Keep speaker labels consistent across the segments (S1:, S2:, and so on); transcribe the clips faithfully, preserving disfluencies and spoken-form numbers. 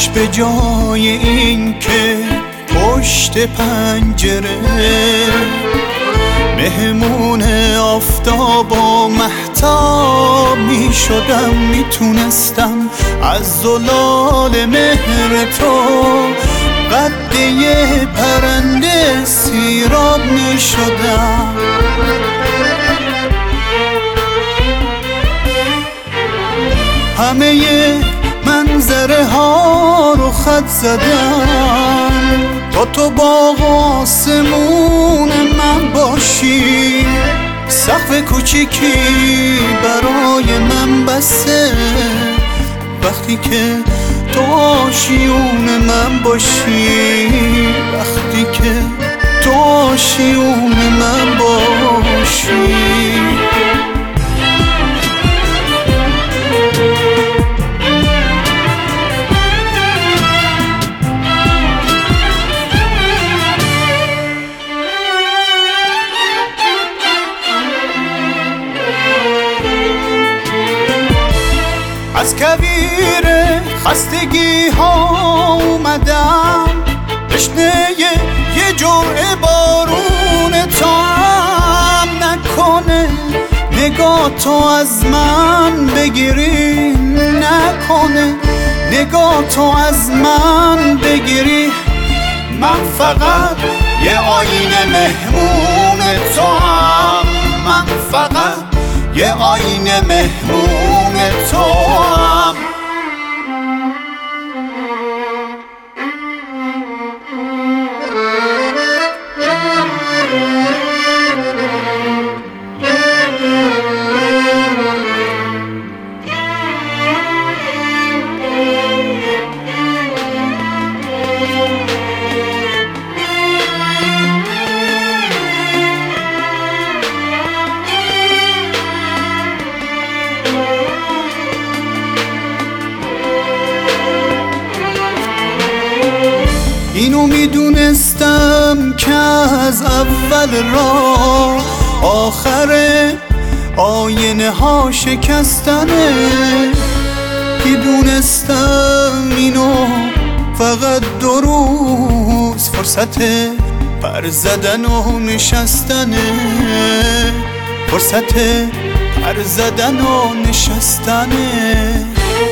S1: به جای این که پشت پنجره مهمون آفتاب و مهتاب می شدم، میتونستم از زلال مهر تو قد یه پرنده سیراب می شدم. همه منظره ها رو خط زدم تا تو با آسمون من باشی. سقف کوچیکی برای من بسه وقتی که تو آشیون من باشی، وقتی که تو آشیون من باشی. از کویر خستگی ها اومدم، تشنه یه جرعه بارون تو هم نکنه نگاه تو از من بگیری، نکنه نگاه تو از من بگیری. من فقط یه آینه مهمون تو هم، من فقط یه آینه مهمون تو هم. اینو میدونستم که از اول راه آخر آینه ها شکستنه، میدونستم اینو فقط دو روز فرصت پر زدن و نشستنه، فرصت پر زدن و نشستنه.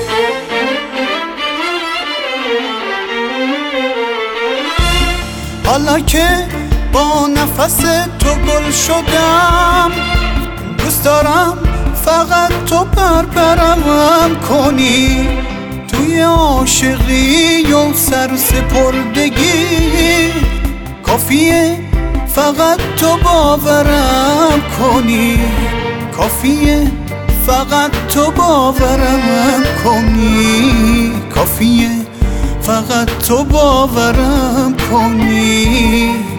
S1: حالا که با نفس تو گل شدم، دوست دارم فقط تو بربرم کنی توی عاشقی و سرسپردگی. کافیه فقط تو باورم کنی، کافیه فقط تو باورم کنی، کافیه فقط تو باورم کنی.